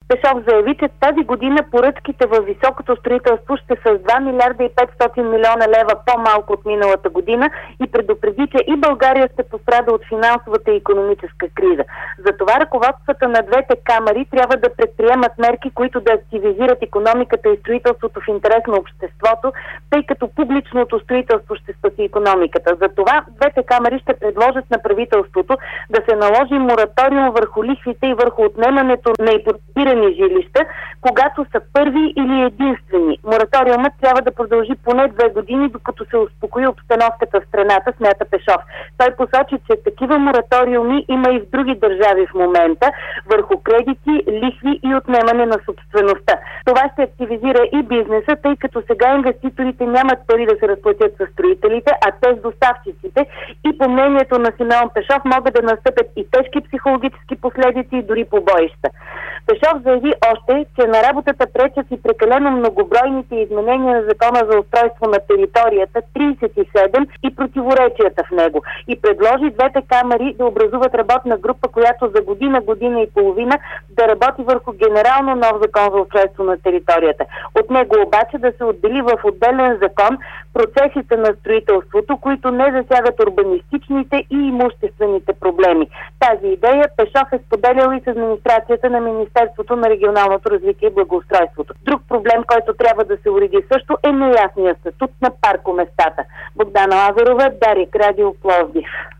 Пешов заяви, че тази година поръчките във високото строителство ще са с 2 милиарда и 500 милиона лева по-малко от миналата година и предупреди, че и България ще пострада от финансовата и икономическа криза. Затова ръководствата на двете камари трябва да предприемат мерки, които да активизират икономиката и строителството в интерес на обществото, тъй като публичното строителство ще спаси икономиката. Затова двете камари ще предложат на правителството да се наложи мораториум върху лихвите и върху отнемането на ипотекирани жилища, когато са първи или единствени. Мораториумът трябва да продължи поне 2 години, докато се успокои обстановката в страната, смята Пешов. Той посочи, че такива мораториуми има и в други държави в момента върху кредити, лихви и отнемане на собствеността. Това ще активизира и бизнеса, тъй като сега инвеститорите нямат пари да се разплатят с строителите, а те с доставчиците, и по мнението на Симеон Пешов могат да настъпят и тежки психологически последици и дори побоища. Пешов заяви още, че на работата пречат и прекалено многобройните изменения на Закона за устройство на територията 37 и противоречията в него, и предложи двете камари да образуват работна група, която за година и половина да работи върху генерално нов Закон за устройство на територията. От него обаче да се отдели в отделен закон процесите на строителството, които не засягат урбанистичните и имуществените проблеми. Тази идея Пешов е споделял и с администрацията на Министерството на регионалното развитие и благоустройството. Друг проблем, който трябва да се уреди също, е неясният статут на паркоместата. Богдана Лазарова, Дарик, Радио Пловдив.